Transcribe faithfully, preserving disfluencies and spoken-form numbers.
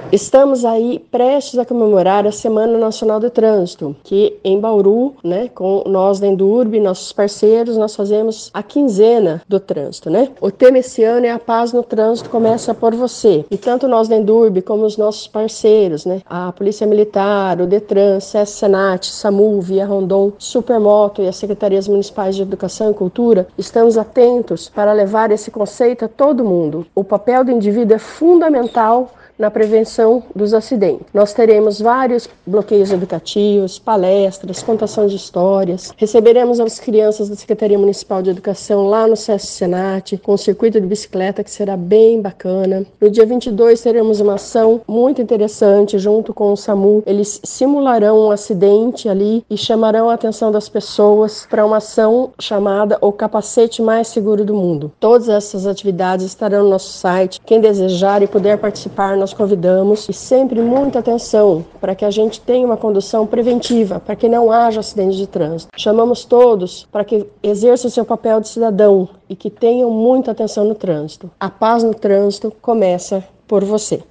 Estamos aí prestes a comemorar a Semana Nacional do Trânsito, que em Bauru, né, com nós da Endurb, nossos parceiros, nós fazemos a quinzena do trânsito, né? O tema esse ano é a paz no trânsito começa por você. E tanto nós da Endurb como os nossos parceiros, né, a Polícia Militar, o Detran, SESC Senat, SAMU, Via Rondon, Supermoto e as Secretarias Municipais de Educação e Cultura, estamos atentos para levar esse conceito a todo mundo. O papel do indivíduo é fundamental na prevenção dos acidentes. Nós teremos vários bloqueios educativos, palestras, contação de histórias. Receberemos as crianças da Secretaria Municipal de Educação lá no SESC Senat, com o circuito de bicicleta, que será bem bacana. No dia vinte e dois teremos uma ação muito interessante, junto com o SAMU. Eles simularão um acidente ali e chamarão a atenção das pessoas para uma ação chamada O Capacete Mais Seguro do Mundo. Todas essas atividades estarão no nosso site. Quem desejar e puder participar, nós convidamos, e sempre muita atenção para que a gente tenha uma condução preventiva, para que não haja acidentes de trânsito. Chamamos todos para que exerçam seu papel de cidadão e que tenham muita atenção no trânsito. A paz no trânsito começa por você.